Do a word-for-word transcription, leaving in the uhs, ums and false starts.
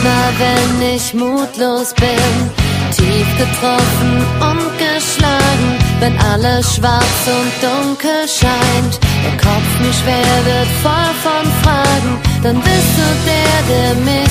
Manchmal, wenn ich mutlos bin, tief getroffen und geschlagen, wenn alles schwarz und dunkel scheint, der Kopf mir schwer wird, voll von Fragen, dann bist du der, der mich